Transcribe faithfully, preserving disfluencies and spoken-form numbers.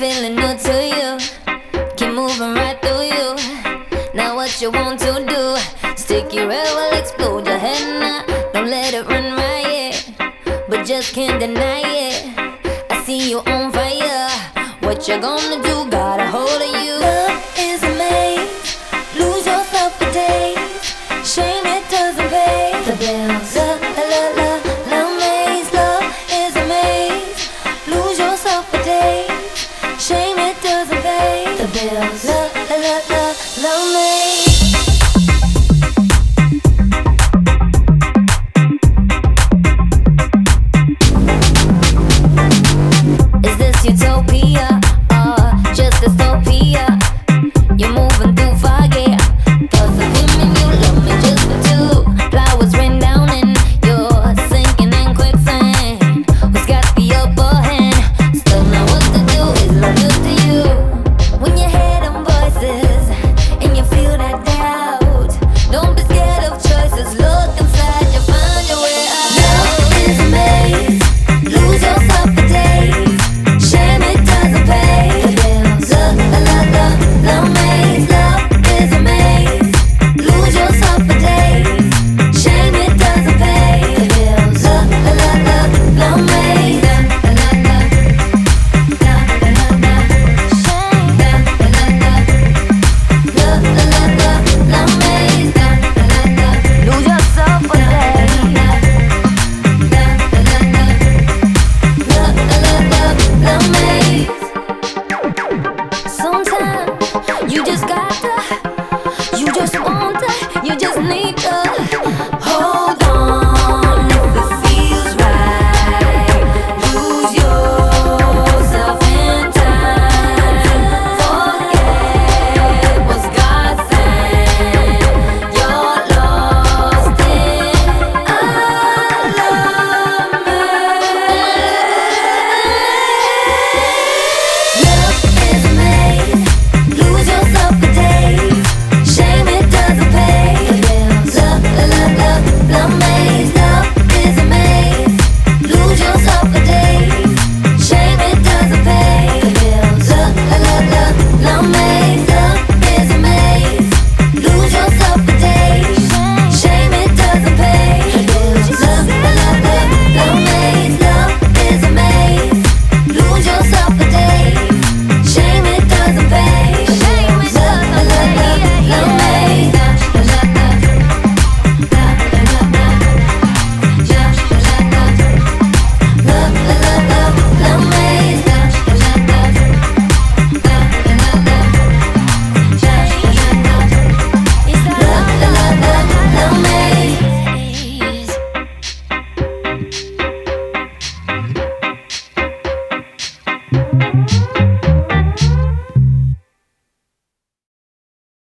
feeling new to you. Keep moving right through you. Now what you want to do? Sticky red will explode your head now. Don't let it run riot, but just can't deny it. I see you on fire. What you gonna do? Got a hold of you. Love